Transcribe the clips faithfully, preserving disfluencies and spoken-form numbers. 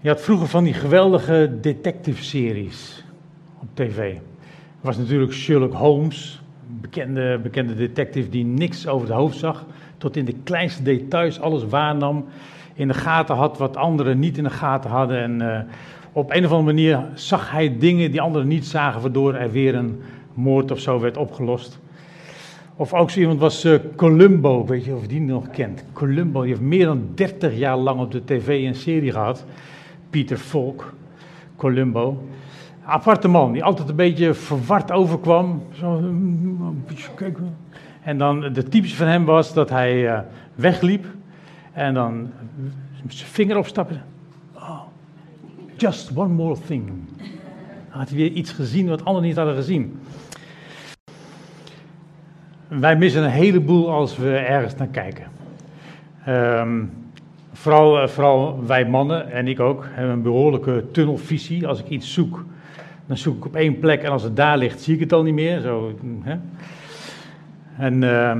Je had vroeger van die geweldige detective-series op tv. Er was natuurlijk Sherlock Holmes, een bekende, bekende detective die niks over het hoofd zag, tot in de kleinste details alles waarnam, in de gaten had wat anderen niet in de gaten hadden. En uh, op een of andere manier zag hij dingen die anderen niet zagen, waardoor er weer een moord of zo werd opgelost. Of ook zo iemand was uh, Columbo, weet je of je die nog kent. Columbo, die heeft meer dan dertig jaar lang op de tv een serie gehad. Peter Falk, Columbo. Aparte man, die altijd een beetje verward overkwam. Zo, een beetje kijken. En dan de typische van hem was dat hij uh, wegliep en dan zijn vinger opstappen. Oh, just one more thing. Dan had hij weer iets gezien wat anderen niet hadden gezien. Wij missen een heleboel als we ergens naar kijken. Um, vooral, uh, vooral wij mannen, en ik ook, hebben een behoorlijke tunnelvisie. Als ik iets zoek, dan zoek ik op één plek en als het daar ligt, zie ik het al niet meer. Zo, hè? En, uh,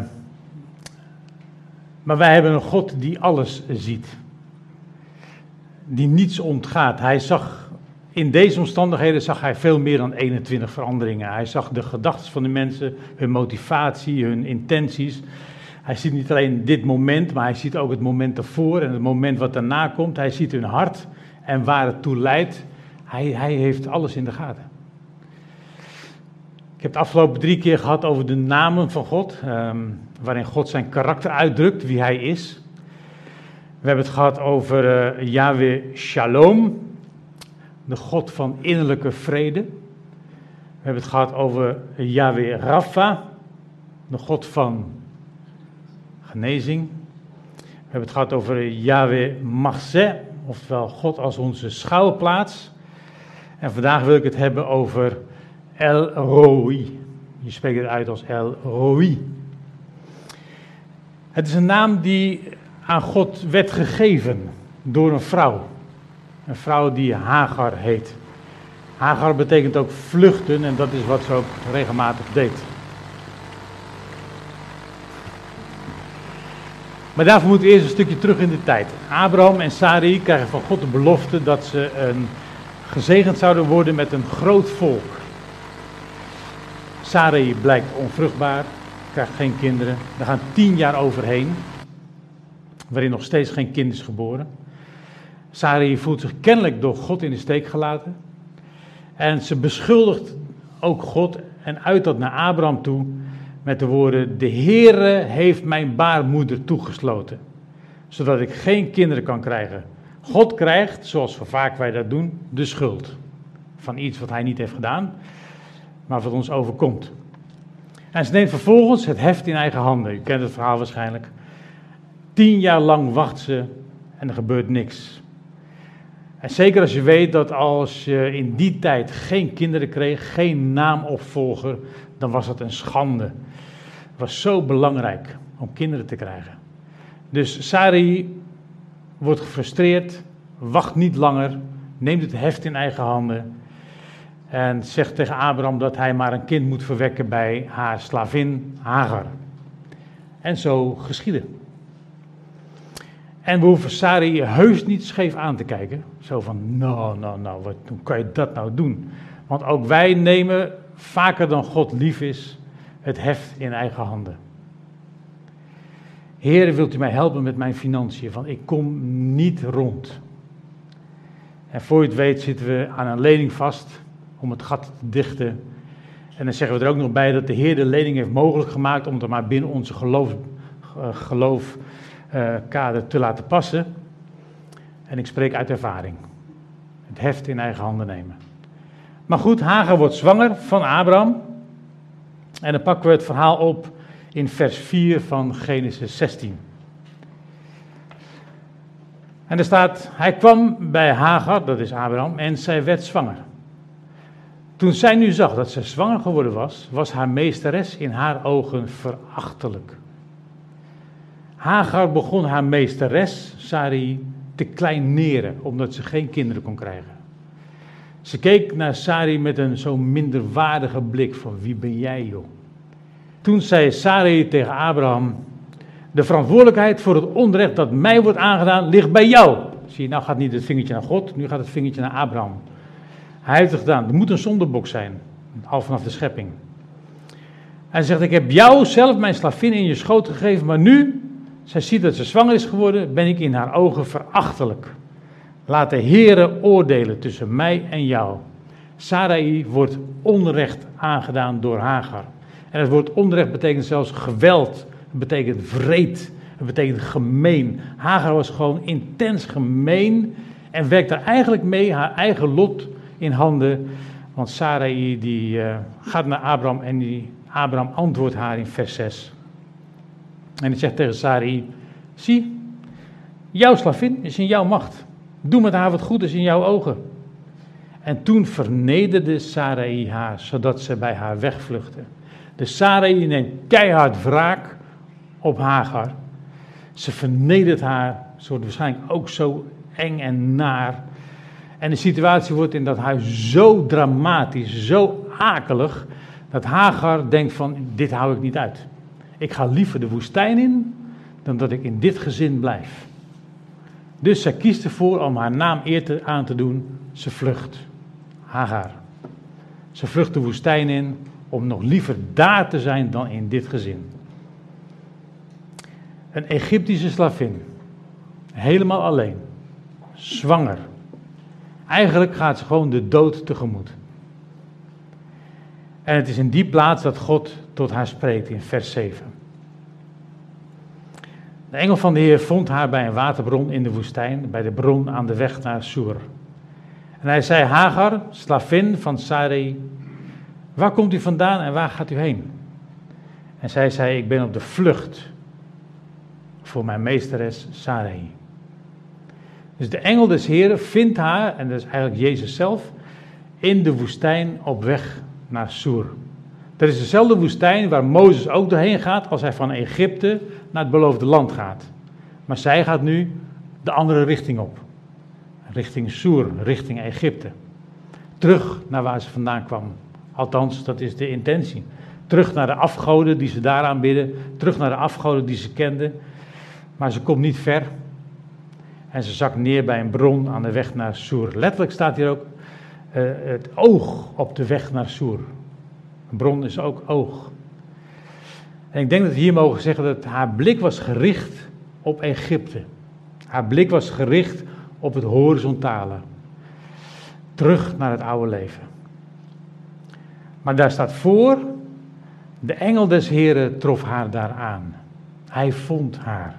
maar wij hebben een God die alles ziet. Die niets ontgaat. Hij zag, in deze omstandigheden zag hij veel meer dan eenentwintig veranderingen. Hij zag de gedachten van de mensen, hun motivatie, hun intenties. Hij ziet niet alleen dit moment, maar hij ziet ook het moment ervoor en het moment wat daarna komt. Hij ziet hun hart en waar het toe leidt. Hij, hij heeft alles in de gaten. Ik heb het afgelopen drie keer gehad over de namen van God, um, waarin God zijn karakter uitdrukt, wie hij is. We hebben het gehad over uh, Yahweh Shalom, de God van innerlijke vrede. We hebben het gehad over Yahweh Rapha, de God van genezing. We hebben het gehad over Yahweh Machzeh, oftewel God als onze schuilplaats. En vandaag wil ik het hebben over El Roi. Je spreekt het uit als El Roi. Het is een naam die aan God werd gegeven door een vrouw. Een vrouw die Hagar heet. Hagar betekent ook vluchten en dat is wat ze ook regelmatig deed. Maar daarvoor moeten we eerst een stukje terug in de tijd. Abraham en Sarai krijgen van God de belofte dat ze een, gezegend zouden worden met een groot volk. Sarai blijkt onvruchtbaar, krijgt geen kinderen. Er gaan tien jaar overheen, waarin nog steeds geen kind is geboren. Sarai voelt zich kennelijk door God in de steek gelaten. En ze beschuldigt ook God en uit dat naar Abraham toe met de woorden: de Heere heeft mijn baarmoeder toegesloten, zodat ik geen kinderen kan krijgen. God krijgt, zoals vaak wij dat doen, de schuld van iets wat hij niet heeft gedaan, maar wat ons overkomt. En ze neemt vervolgens het heft in eigen handen. U kent het verhaal waarschijnlijk. Tien jaar lang wacht ze en er gebeurt niks. En zeker als je weet dat als je in die tijd geen kinderen kreeg, geen naamopvolger, dan was dat een schande. Het was zo belangrijk om kinderen te krijgen. Dus Sarai wordt gefrustreerd, wacht niet langer, neemt het heft in eigen handen en zegt tegen Abraham dat hij maar een kind moet verwekken bij haar slavin Hagar. En zo geschiedde. En we hoeven Sarai heus niet scheef aan te kijken. Zo van, nou, nou, nou, wat, hoe kan je dat nou doen? Want ook wij nemen, vaker dan God lief is, het heft in eigen handen. Heer, wilt u mij helpen met mijn financiën? Want ik kom niet rond. En voor je het weet zitten we aan een lening vast om het gat te dichten. En dan zeggen we er ook nog bij dat de Heer de lening heeft mogelijk gemaakt om het maar binnen onze geloof, uh, geloof Uh, kader te laten passen. En ik spreek uit ervaring. Het heft in eigen handen nemen. Maar goed, Hagar wordt zwanger van Abraham. En dan pakken we het verhaal op in vers vier van Genesis zestien. En er staat: hij kwam bij Hagar, dat is Abraham, en zij werd zwanger. Toen zij nu zag dat zij zwanger geworden was, was haar meesteres in haar ogen verachtelijk. Hagar begon haar meesteres, Sarai, te kleineren, omdat ze geen kinderen kon krijgen. Ze keek naar Sarai met een zo minderwaardige blik van: wie ben jij, joh? Toen zei Sarai tegen Abraham: de verantwoordelijkheid voor het onrecht dat mij wordt aangedaan ligt bij jou. Zie je, nou gaat niet het vingertje naar God, nu gaat het vingertje naar Abraham. Hij heeft het gedaan. Er moet een zondebok zijn, al vanaf de schepping. Hij zegt, ik heb jou zelf mijn slavin in je schoot gegeven, maar nu, zij ziet dat ze zwanger is geworden, ben ik in haar ogen verachtelijk. Laat de Heere oordelen tussen mij en jou. Sarai wordt onrecht aangedaan door Hagar. En het woord onrecht betekent zelfs geweld, het betekent wreed, het betekent gemeen. Hagar was gewoon intens gemeen en werkt er eigenlijk mee haar eigen lot in handen. Want Sarai die uh, gaat naar Abraham en die Abraham antwoordt haar in vers zes. En hij zegt tegen Sarai, zie, jouw slavin is in jouw macht. Doe met haar wat goed is in jouw ogen. En toen vernederde Sarai haar, zodat ze bij haar wegvluchtte. De Sarai neemt keihard wraak op Hagar. Ze vernedert haar, ze wordt waarschijnlijk ook zo eng en naar. En de situatie wordt in dat huis zo dramatisch, zo akelig, dat Hagar denkt van, dit hou ik niet uit. Ik ga liever de woestijn in, dan dat ik in dit gezin blijf. Dus zij kiest ervoor om haar naam eer te, aan te doen, ze vlucht. Hagar. Ze vlucht de woestijn in, om nog liever daar te zijn dan in dit gezin. Een Egyptische slavin, helemaal alleen, zwanger. Eigenlijk gaat ze gewoon de dood tegemoet. En het is in die plaats dat God tot haar spreekt in vers zeven. De engel van de Heer vond haar bij een waterbron in de woestijn, bij de bron aan de weg naar Soer. En hij zei, Hagar, slavin van Sarai, waar komt u vandaan en waar gaat u heen? En zij zei, ik ben op de vlucht voor mijn meesteres Sarai. Dus de engel des Heeren vindt haar, en dat is eigenlijk Jezus zelf, in de woestijn op weg naar Soer. Dat is dezelfde woestijn waar Mozes ook doorheen gaat als hij van Egypte naar het beloofde land gaat. Maar zij gaat nu de andere richting op. Richting Soer, richting Egypte. Terug naar waar ze vandaan kwam. Althans, dat is de intentie. Terug naar de afgoden die ze daar aanbidden. Terug naar de afgoden die ze kenden. Maar ze komt niet ver. En ze zakt neer bij een bron aan de weg naar Soer. Letterlijk staat hier ook uh, het oog op de weg naar Soer. Een bron is ook oog. En ik denk dat we hier mogen zeggen dat haar blik was gericht op Egypte. Haar blik was gericht op het horizontale. Terug naar het oude leven. Maar daar staat voor, de engel des Heren trof haar daar aan. Hij vond haar.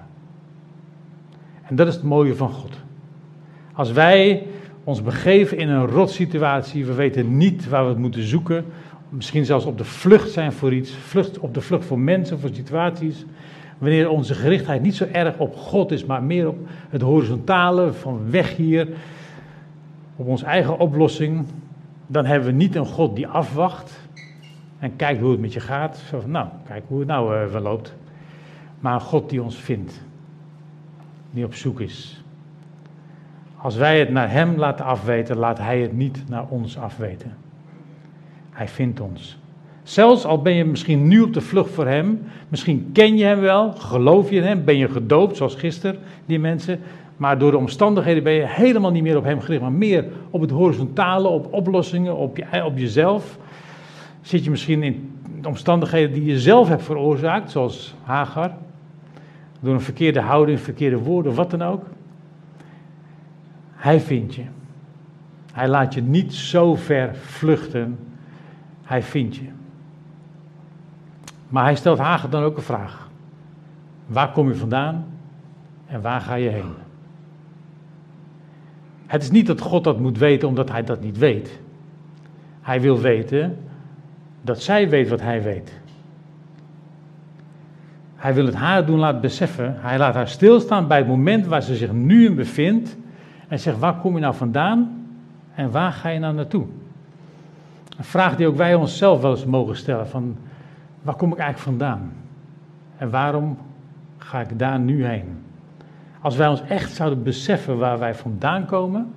En dat is het mooie van God. Als wij ons begeven in een rotsituatie, we weten niet waar we het moeten zoeken, misschien zelfs op de vlucht zijn voor iets, vlucht, op de vlucht voor mensen, voor situaties, wanneer onze gerichtheid niet zo erg op God is, maar meer op het horizontale, van weg hier, op onze eigen oplossing, dan hebben we niet een God die afwacht en kijkt hoe het met je gaat. Zo van, nou, kijk hoe het nou uh, wel loopt. Maar een God die ons vindt, die op zoek is. Als wij het naar hem laten afweten, laat hij het niet naar ons afweten. Hij vindt ons. Zelfs al ben je misschien nu op de vlucht voor hem, misschien ken je hem wel, geloof je in hem, ben je gedoopt, zoals gisteren, die mensen, maar door de omstandigheden ben je helemaal niet meer op hem gericht, maar meer op het horizontale, op oplossingen, op, je, op jezelf. Zit je misschien in omstandigheden die je zelf hebt veroorzaakt, zoals Hagar, door een verkeerde houding, verkeerde woorden, wat dan ook. Hij vindt je. Hij laat je niet zo ver vluchten. Hij vindt je. Maar hij stelt Hagar dan ook een vraag. Waar kom je vandaan en waar ga je heen? Het is niet dat God dat moet weten omdat hij dat niet weet. Hij wil weten dat zij weet wat hij weet. Hij wil het haar doen laten beseffen. Hij laat haar stilstaan bij het moment waar ze zich nu in bevindt. En zegt, waar kom je nou vandaan en waar ga je nou naartoe? Een vraag die ook wij onszelf wel eens mogen stellen. Van, waar kom ik eigenlijk vandaan? En waarom ga ik daar nu heen? Als wij ons echt zouden beseffen waar wij vandaan komen.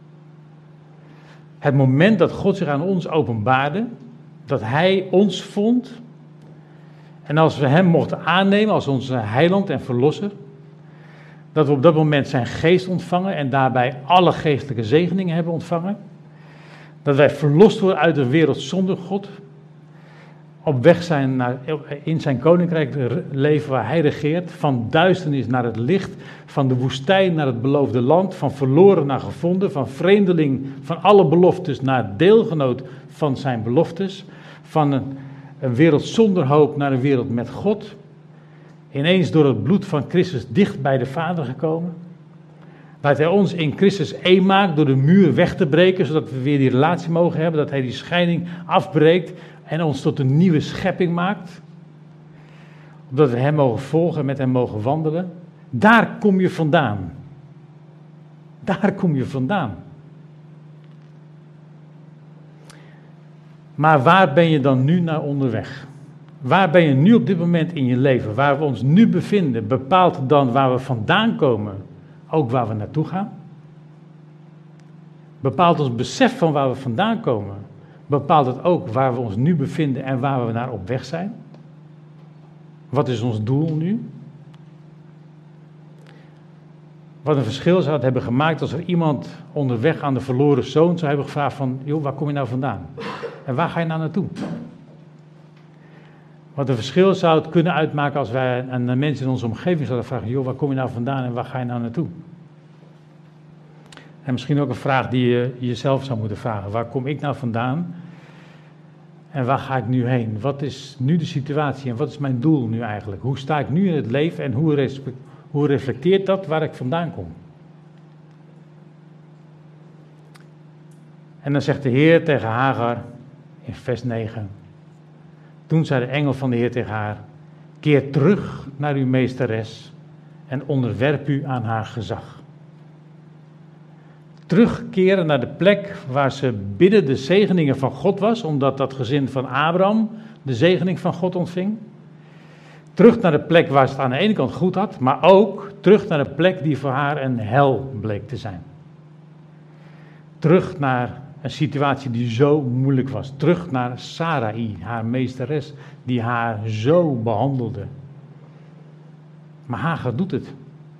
Het moment dat God zich aan ons openbaarde. Dat hij ons vond. En als we hem mochten aannemen als onze heiland en verlosser. Dat we op dat moment zijn geest ontvangen en daarbij alle geestelijke zegeningen hebben ontvangen. Dat wij verlost worden uit de wereld zonder God. Op weg zijn naar, in zijn koninkrijk leven waar hij regeert. Van duisternis naar het licht. Van de woestijn naar het beloofde land. Van verloren naar gevonden. Van vreemdeling van alle beloftes naar deelgenoot van zijn beloftes. Van een, een wereld zonder hoop naar een wereld met God. Ineens door het bloed van Christus dicht bij de Vader gekomen. Dat hij ons in Christus één maakt door de muur weg te breken. Zodat we weer die relatie mogen hebben. Dat hij die scheiding afbreekt. En ons tot een nieuwe schepping maakt. Omdat we hem mogen volgen en met hem mogen wandelen. Daar kom je vandaan. Daar kom je vandaan. Maar waar ben je dan nu naar onderweg? Waar ben je nu op dit moment in je leven? Waar we ons nu bevinden, bepaalt dan waar we vandaan komen, ook waar we naartoe gaan? Bepaalt ons besef van waar we vandaan komen, bepaalt het ook waar we ons nu bevinden en waar we naar op weg zijn? Wat is ons doel nu? Wat een verschil zou het hebben gemaakt als er iemand onderweg aan de verloren zoon zou hebben gevraagd van, joh, waar kom je nou vandaan? En waar ga je nou naartoe? Wat een verschil zou het kunnen uitmaken als wij aan de mensen in onze omgeving zouden vragen, joh, waar kom je nou vandaan en waar ga je nou naartoe? En misschien ook een vraag die je jezelf zou moeten vragen. Waar kom ik nou vandaan? En waar ga ik nu heen? Wat is nu de situatie en wat is mijn doel nu eigenlijk? Hoe sta ik nu in het leven en hoe, respe- hoe reflecteert dat waar ik vandaan kom? En dan zegt de Heer tegen Hagar in vers negen. Toen zei de engel van de Heer tegen haar, keer terug naar uw meesteres en onderwerp u aan haar gezag. Terugkeren naar de plek waar ze binnen de zegeningen van God was, omdat dat gezin van Abraham de zegening van God ontving. Terug naar de plek waar ze het aan de ene kant goed had, maar ook terug naar de plek die voor haar een hel bleek te zijn. Terug naar een situatie die zo moeilijk was. Terug naar Sarai, haar meesteres, die haar zo behandelde. Maar Hagar doet het.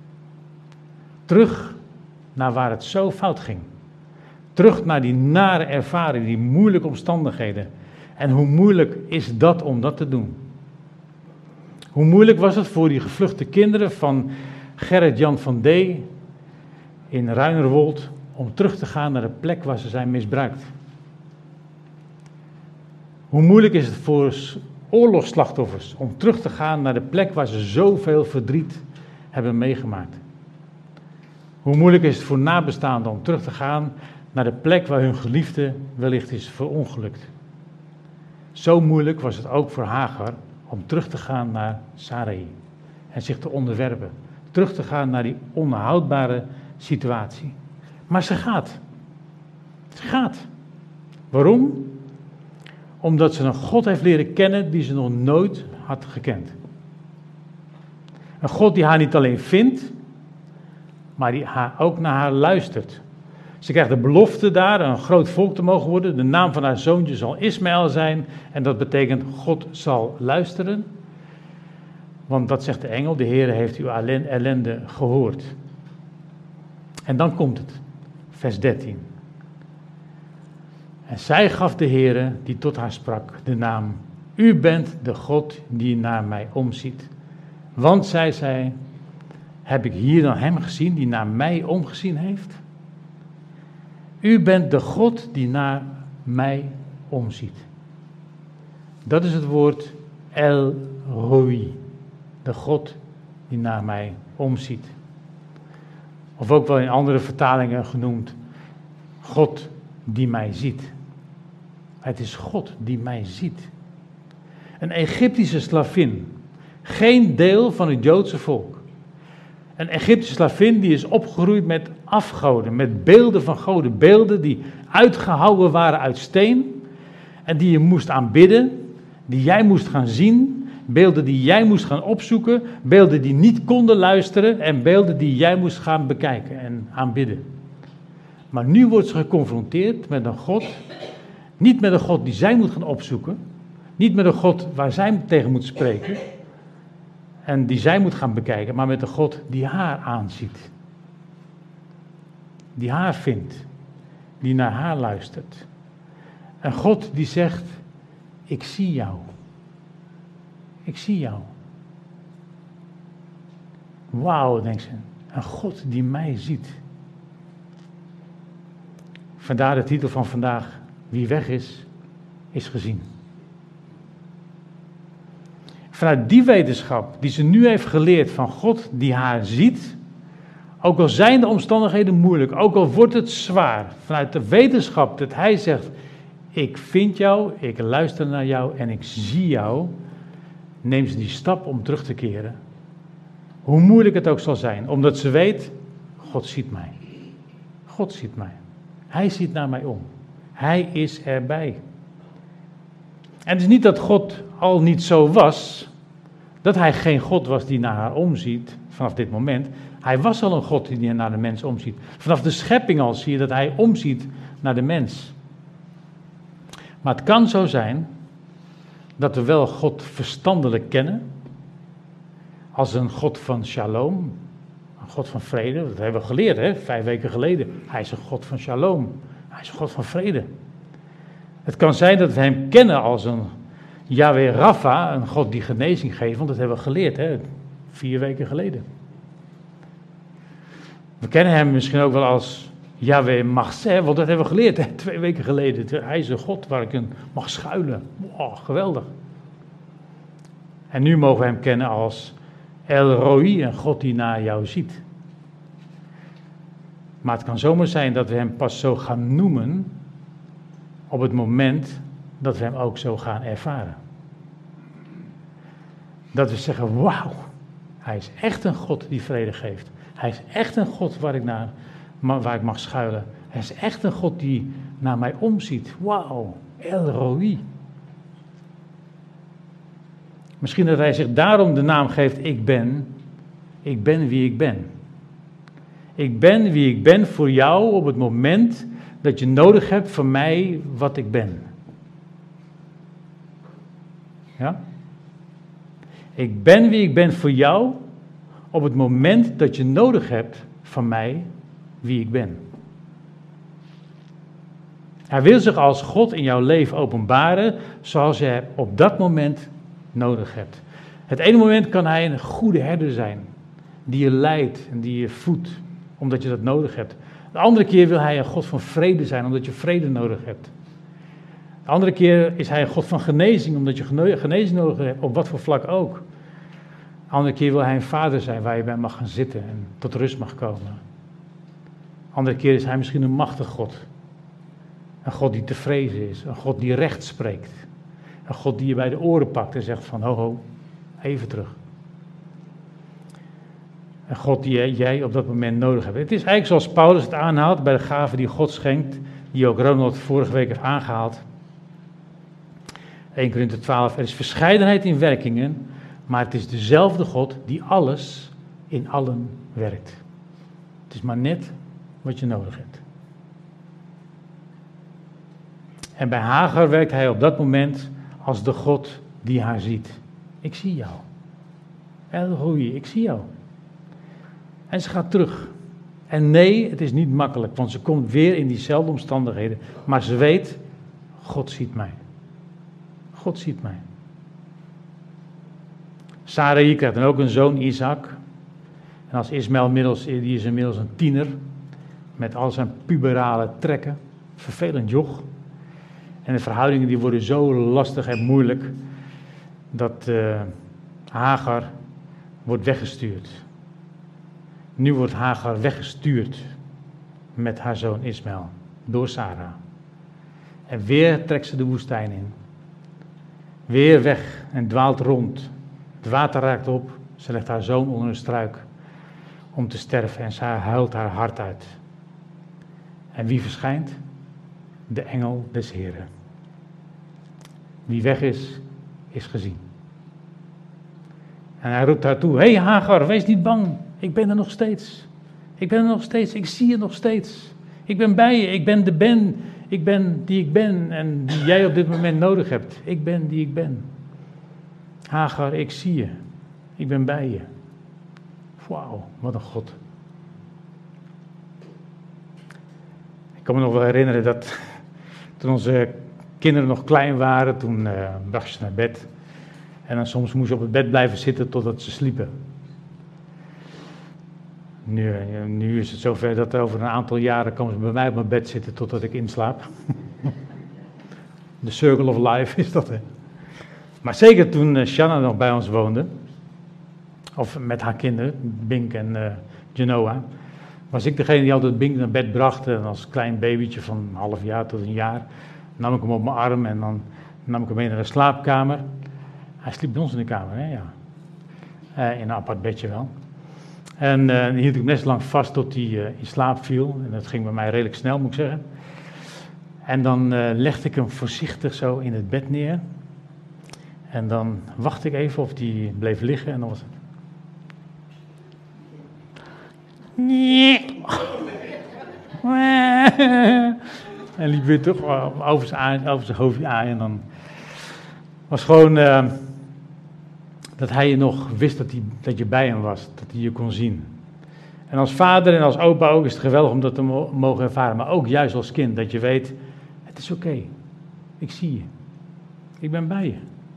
Terug naar waar het zo fout ging. Terug naar die nare ervaring, die moeilijke omstandigheden. En hoe moeilijk is dat om dat te doen? Hoe moeilijk was het voor die gevluchte kinderen van Gerrit-Jan van D. in Ruinerwold om terug te gaan naar de plek waar ze zijn misbruikt? Hoe moeilijk is het voor oorlogsslachtoffers om terug te gaan naar de plek waar ze zoveel verdriet hebben meegemaakt? Hoe moeilijk is het voor nabestaanden om terug te gaan naar de plek waar hun geliefde wellicht is verongelukt? Zo moeilijk was het ook voor Hagar om terug te gaan naar Sarai en zich te onderwerpen. Terug te gaan naar die onhoudbare situatie. Maar ze gaat. Ze gaat. Waarom? Omdat ze een God heeft leren kennen die ze nog nooit had gekend. Een God die haar niet alleen vindt, maar die haar ook naar haar luistert. Ze krijgt de belofte daar een groot volk te mogen worden. De naam van haar zoontje zal Ismaël zijn. En dat betekent God zal luisteren. Want dat zegt de engel, de Heer heeft uw ellende gehoord. En dan komt het, vers dertien. En zij gaf de Heere, die tot haar sprak, de naam, u bent de God die naar mij omziet. Want, zij zei, heb ik hier dan hem gezien die naar mij omgezien heeft? U bent de God die naar mij omziet. Dat is het woord El Roi, de God die naar mij omziet. Of ook wel in andere vertalingen genoemd, God die mij ziet. Het is God die mij ziet. Een Egyptische slavin, geen deel van het Joodse volk. Een Egyptische slavin die is opgegroeid met afgoden, met beelden van goden. Beelden die uitgehouwen waren uit steen en die je moest aanbidden, die jij moest gaan zien. Beelden die jij moest gaan opzoeken, beelden die niet konden luisteren en beelden die jij moest gaan bekijken en aanbidden. Maar nu wordt ze geconfronteerd met een God, niet met een God die zij moet gaan opzoeken, niet met een God waar zij tegen moet spreken. en die zij moet gaan bekijken, maar met de God die haar aanziet. Die haar vindt, die naar haar luistert. Een God die zegt, ik zie jou. Ik zie jou. Wauw, denkt ze, een God die mij ziet. Vandaar de titel van vandaag, wie weg is, is gezien. Vanuit die wetenschap die ze nu heeft geleerd van God die haar ziet, ook al zijn de omstandigheden moeilijk, ook al wordt het zwaar, vanuit de wetenschap dat hij zegt, ik vind jou, ik luister naar jou en ik zie jou, neemt ze die stap om terug te keren. Hoe moeilijk het ook zal zijn, omdat ze weet, God ziet mij. God ziet mij. Hij ziet naar mij om. Hij is erbij. En het is niet dat God al niet zo was, dat hij geen God was die naar haar omziet, vanaf dit moment. Hij was al een God die naar de mens omziet. Vanaf de schepping al zie je dat hij omziet naar de mens. Maar het kan zo zijn, dat we wel God verstandelijk kennen, als een God van shalom, een God van vrede. Dat hebben we geleerd, hè, vijf weken geleden. Hij is een God van shalom, hij is een God van vrede. Het kan zijn dat we hem kennen als een Yahweh Rapha, een God die genezing geeft, want dat hebben we geleerd, hè, vier weken geleden. We kennen hem misschien ook wel als Yahweh Machseh, want dat hebben we geleerd, hè, twee weken geleden. Hij is een God waar ik in mag schuilen. Wow, geweldig. En nu mogen we hem kennen als El Roi, een God die naar jou ziet. Maar het kan zomaar zijn dat we hem pas zo gaan noemen op het moment dat we hem ook zo gaan ervaren. Dat we zeggen, wauw, hij is echt een God die vrede geeft. Hij is echt een God waar ik, naar, waar ik mag schuilen. Hij is echt een God die naar mij omziet. Wauw, El Roi. Misschien dat hij zich daarom de naam geeft, ik ben, ik ben wie ik ben. Ik ben wie ik ben voor jou op het moment dat je nodig hebt van mij wat ik ben. Ja? Ik ben wie ik ben voor jou op het moment dat je nodig hebt van mij wie ik ben. Hij wil zich als God in jouw leven openbaren zoals je op dat moment nodig hebt. Het ene moment kan hij een goede herder zijn, die je leidt en die je voedt, omdat je dat nodig hebt. De andere keer wil hij een God van vrede zijn, omdat je vrede nodig hebt. De andere keer is hij een God van genezing, omdat je genezing nodig hebt, op wat voor vlak ook. De andere keer wil hij een vader zijn waar je bij mag gaan zitten en tot rust mag komen. De andere keer is hij misschien een machtig God. Een God die te vrezen is, een God die recht spreekt. Een God die je bij de oren pakt en zegt van, ho ho, even terug. Een God die jij op dat moment nodig hebt. Het is eigenlijk zoals Paulus het aanhaalt bij de gave die God schenkt, die ook Ronald vorige week heeft aangehaald. Eerste Korinthe twaalf, er is verscheidenheid in werkingen, maar het is dezelfde God die alles in allen werkt. Het is maar net wat je nodig hebt. En bij Hagar werkt hij op dat moment als de God die haar ziet. Ik zie jou. El Roi, ik zie jou. En ze gaat terug. En nee, het is niet makkelijk, want ze komt weer in diezelfde omstandigheden. Maar ze weet, God ziet mij. God ziet mij. Sarai krijgt dan ook een zoon, Isaac. En als Ismaël inmiddels, die is inmiddels een tiener, met al zijn puberale trekken, vervelend joch. En de verhoudingen die worden zo lastig en moeilijk, dat uh, Hagar wordt weggestuurd. Nu wordt Hagar weggestuurd met haar zoon Ismaël, door Sarah. En weer trekt ze de woestijn in. Weer weg en dwaalt rond. Het water raakt op, ze legt haar zoon onder een struik om te sterven en ze huilt haar hart uit. En wie verschijnt? De engel des Heren. Wie weg is, is gezien. En hij roept haar toe, hé hey Hagar, wees niet bang, ik ben er nog steeds. Ik ben er nog steeds, ik zie je nog steeds. Ik ben bij je, ik ben de ben, ik ben die ik ben en die jij op dit moment nodig hebt. Ik ben die ik ben. Hagar, ik zie je. Ik ben bij je. Wauw, wat een God. Ik kan me nog wel herinneren dat toen onze kinderen nog klein waren, toen uh, bracht je ze naar bed. En dan soms moest je op het bed blijven zitten totdat ze sliepen. Nu, nu is het zover dat over een aantal jaren komen ze bij mij op mijn bed zitten totdat ik inslaap. De circle of life is dat, hè. Maar zeker toen uh, Shanna nog bij ons woonde, of met haar kinderen, Bink en uh, Genoa, was ik degene die altijd Bink naar bed bracht. En als klein babytje van een half jaar tot een jaar nam ik hem op mijn arm en dan nam ik hem mee naar de slaapkamer. Hij sliep bij ons in de kamer, hè, ja. Uh, in een apart bedje wel. En uh, hield ik hem net zo lang vast tot hij uh, in slaap viel. En dat ging bij mij redelijk snel, moet ik zeggen. En dan uh, legde ik hem voorzichtig zo in het bed neer. En dan wachtte ik even of hij bleef liggen en dan was het... Nee. En liep weer toch over zijn, over zijn hoofdje aan. En dan was gewoon uh, dat hij je nog wist dat, hij, dat je bij hem was. Dat hij je kon zien. En als vader en als opa ook is het geweldig om dat te mo- mogen ervaren. Maar ook juist als kind. Dat je weet, het is oké. Okay. Ik zie je. Ik ben bij je.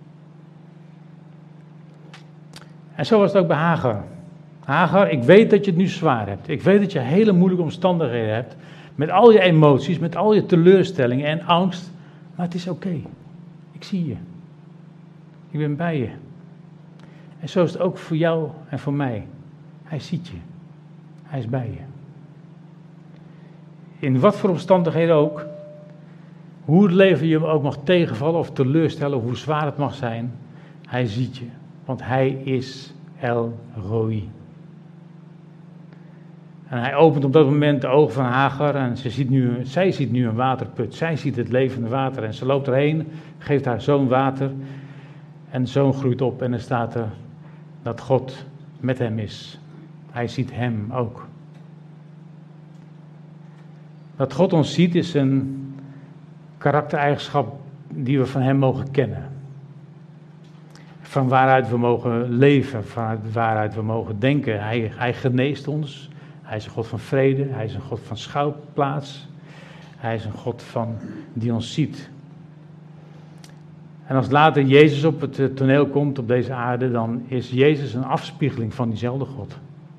En zo was het ook bij Hagar. Hagar, ik weet dat je het nu zwaar hebt. Ik weet dat je hele moeilijke omstandigheden hebt. Met al je emoties, met al je teleurstellingen en angst. Maar het is oké. Okay. Ik zie je. Ik ben bij je. En zo is het ook voor jou en voor mij. Hij ziet je. Hij is bij je. In wat voor omstandigheden ook. Hoe het leven je ook mag tegenvallen of teleurstellen. Hoe zwaar het mag zijn. Hij ziet je. Want hij is El Roi. En hij opent op dat moment de ogen van Hagar en ze ziet nu, zij ziet nu een waterput. Zij ziet het levende water en ze loopt erheen, geeft haar zoon water en de zoon groeit op en er staat er dat God met hem is. Hij ziet hem ook. Dat God ons ziet is een karaktereigenschap die we van hem mogen kennen. Van waaruit we mogen leven, van waaruit we mogen denken. Hij, hij geneest ons. Hij is een God van vrede. Hij is een God van schouwplaats. Hij is een God van, die ons ziet. En als later Jezus op het toneel komt op deze aarde, dan is Jezus een afspiegeling van diezelfde God.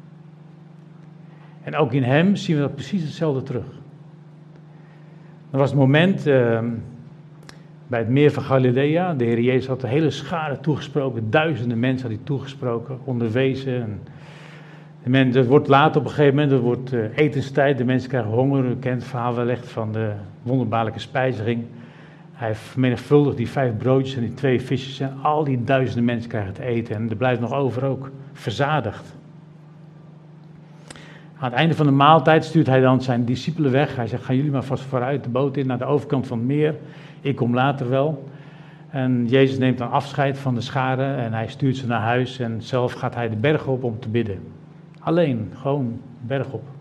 En ook in hem zien we dat precies hetzelfde terug. Er was het moment uh, bij het meer van Galilea. De Heer Jezus had de hele schare toegesproken. Duizenden mensen had hij toegesproken, onderwezen. En de mensen, het wordt laat op een gegeven moment, het wordt uh, etenstijd. De mensen krijgen honger. U kent het verhaal wellicht van de wonderbaarlijke spijziging. Hij vermenigvuldigt die vijf broodjes en die twee visjes. En al die duizenden mensen krijgen het eten. En er blijft nog over ook, verzadigd. Aan het einde van de maaltijd stuurt hij dan zijn discipelen weg. Hij zegt, gaan jullie maar vast vooruit de boot in naar de overkant van het meer. Ik kom later wel. En Jezus neemt dan afscheid van de schare en hij stuurt ze naar huis. En zelf gaat hij de berg op om te bidden. Alleen, gewoon berg op.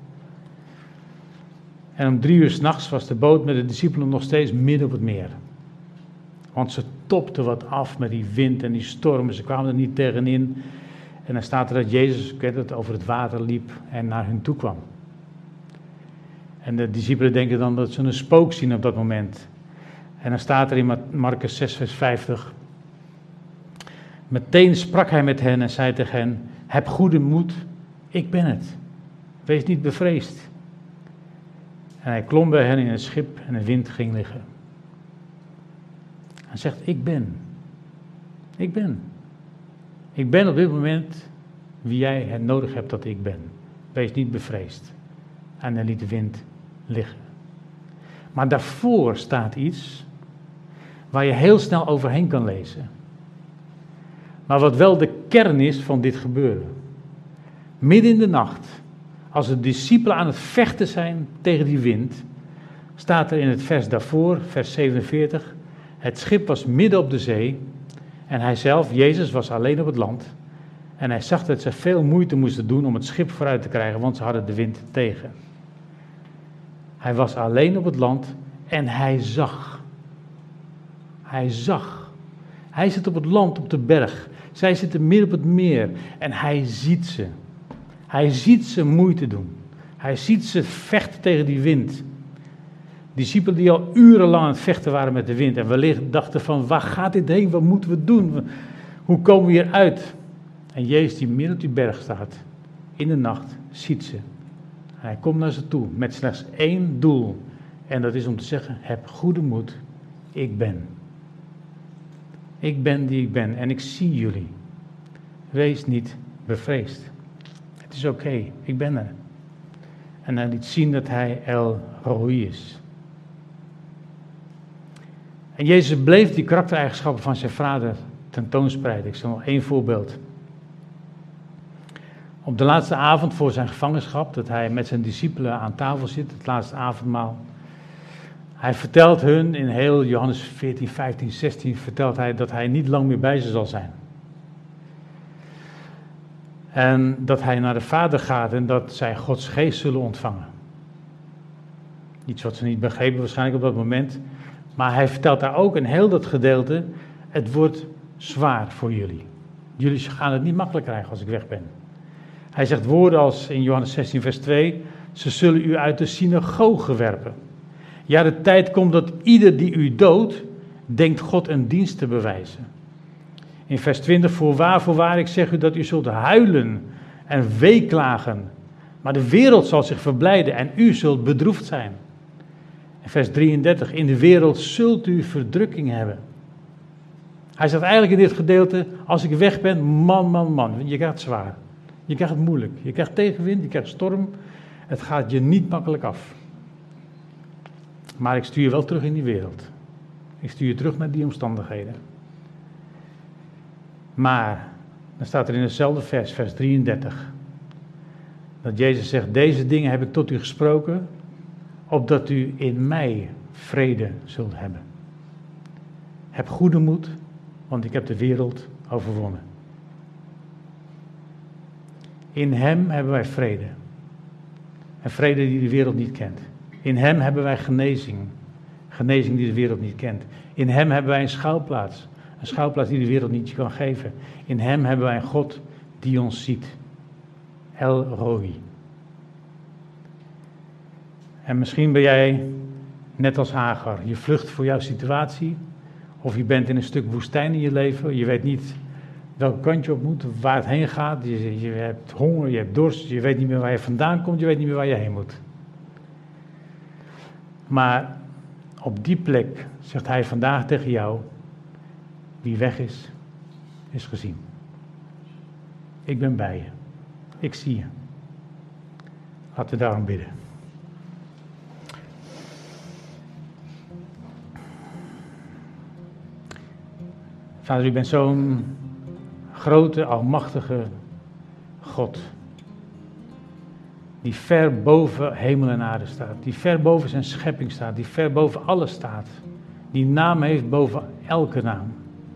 En om drie uur 's nachts was de boot met de discipelen nog steeds midden op het meer. Want ze topten wat af met die wind en die stormen. Ze kwamen er niet tegenin. En dan staat er dat Jezus, ik weet het, over het water liep en naar hun toe kwam. En de discipelen denken dan dat ze een spook zien op dat moment. En dan staat er in Marcus zes vers vijftig. Meteen sprak hij met hen en zei tegen hen, heb goede moed, ik ben het. Wees niet bevreesd. En hij klom bij hen in het schip en de wind ging liggen. Hij zegt, ik ben. Ik ben. Ik ben op dit moment wie jij het nodig hebt dat ik ben. Wees niet bevreesd. En hij liet de wind liggen. Maar daarvoor staat iets waar je heel snel overheen kan lezen. Maar wat wel de kern is van dit gebeuren. Midden in de nacht, als de discipelen aan het vechten zijn tegen die wind, staat er in het vers daarvoor, vers zevenenveertig, het schip was midden op de zee en hij zelf, Jezus, was alleen op het land. En hij zag dat ze veel moeite moesten doen om het schip vooruit te krijgen, want ze hadden de wind tegen. Hij was alleen op het land en hij zag. Hij zag. Hij zit op het land, op de berg. Zij zitten midden op het meer en hij ziet ze. Hij ziet ze moeite doen. Hij ziet ze vechten tegen die wind. Discipelen die al urenlang aan het vechten waren met de wind en wellicht dachten van, waar gaat dit heen, wat moeten we doen, hoe komen we hier uit? En Jezus die midden op die berg staat, in de nacht, ziet ze. Hij komt naar ze toe met slechts één doel en dat is om te zeggen, heb goede moed, ik ben. Ik ben die ik ben en ik zie jullie. Wees niet bevreesd. Het is oké, okay, ik ben er. En hij liet zien dat hij El Roi is. En Jezus bleef die karaktereigenschappen van zijn vader tentoonspreiden. Ik zal nog één voorbeeld. Op de laatste avond voor zijn gevangenschap, dat hij met zijn discipelen aan tafel zit, het laatste avondmaal. Hij vertelt hun in heel Johannes veertien, vijftien, zestien, vertelt hij dat hij niet lang meer bij ze zal zijn. En dat hij naar de Vader gaat en dat zij Gods geest zullen ontvangen. Iets wat ze niet begrepen waarschijnlijk op dat moment. Maar hij vertelt daar ook in heel dat gedeelte, het wordt zwaar voor jullie. Jullie gaan het niet makkelijk krijgen als ik weg ben. Hij zegt woorden als in Johannes zestien vers twee, ze zullen u uit de synagoge werpen. Ja, de tijd komt dat ieder die u doodt, denkt God een dienst te bewijzen. In vers twintig, voorwaar, voorwaar, ik zeg u dat u zult huilen en weeklagen. Maar de wereld zal zich verblijden en u zult bedroefd zijn. In vers drieëndertig, in de wereld zult u verdrukking hebben. Hij zegt eigenlijk in dit gedeelte, als ik weg ben, man, man, man, je krijgt het zwaar. Je krijgt het moeilijk. Je krijgt tegenwind, je krijgt storm. Het gaat je niet makkelijk af. Maar ik stuur je wel terug in die wereld. Ik stuur je terug naar die omstandigheden. Maar, dan staat er in hetzelfde vers, vers drieëndertig, dat Jezus zegt, deze dingen heb ik tot u gesproken, opdat u in mij vrede zult hebben. Heb goede moed, want ik heb de wereld overwonnen. In hem hebben wij vrede. Een vrede die de wereld niet kent. In hem hebben wij genezing. Genezing die de wereld niet kent. In hem hebben wij een schuilplaats. Een schuilplaats die de wereld niet kan geven. In hem hebben wij een God die ons ziet. El Roi. En misschien ben jij net als Hagar. Je vlucht voor jouw situatie. Of je bent in een stuk woestijn in je leven. Je weet niet welke kant je op moet, waar het heen gaat. Je, je hebt honger, je hebt dorst. Je weet niet meer waar je vandaan komt. Je weet niet meer waar je heen moet. Maar op die plek zegt hij vandaag tegen jou, wie weg is, is gezien. Ik ben bij je. Ik zie je. Laten we daarom bidden. Vader, u bent zo'n grote, almachtige God. Die ver boven hemel en aarde staat. Die ver boven zijn schepping staat. Die ver boven alles staat. Die naam heeft boven elke naam.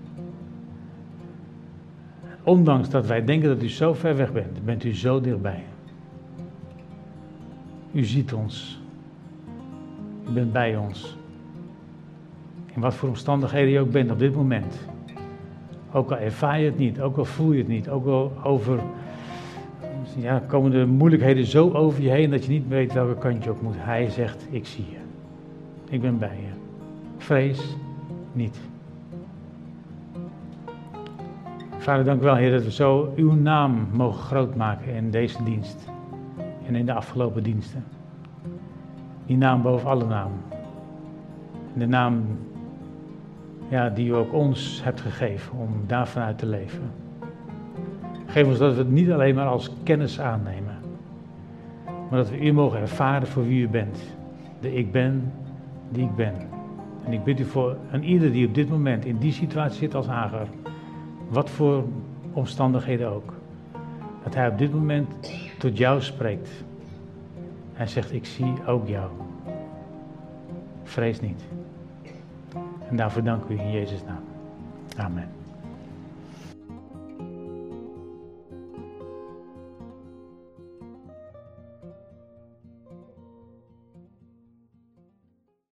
Ondanks dat wij denken dat u zo ver weg bent, bent u zo dichtbij. U ziet ons. U bent bij ons. In wat voor omstandigheden je ook bent op dit moment. Ook al ervaar je het niet, ook al voel je het niet, ook al over, ja, komen de moeilijkheden zo over je heen dat je niet weet welke kant je op moet. Hij zegt, ik zie je. Ik ben bij je. Vrees niet. Vader, dank u wel, Heer, dat we zo uw naam mogen grootmaken in deze dienst. En in de afgelopen diensten. Die naam boven alle namen. De naam, ja, die u ook ons hebt gegeven om daarvan uit te leven. Geef ons dat we het niet alleen maar als kennis aannemen. Maar dat we u mogen ervaren voor wie u bent. De ik ben die ik ben. En ik bid u voor een ieder die op dit moment in die situatie zit als Hagar. Wat voor omstandigheden ook. Dat hij op dit moment tot jou spreekt. En zegt, ik zie ook jou. Vrees niet. En daarvoor dank u in Jezus' naam. Amen.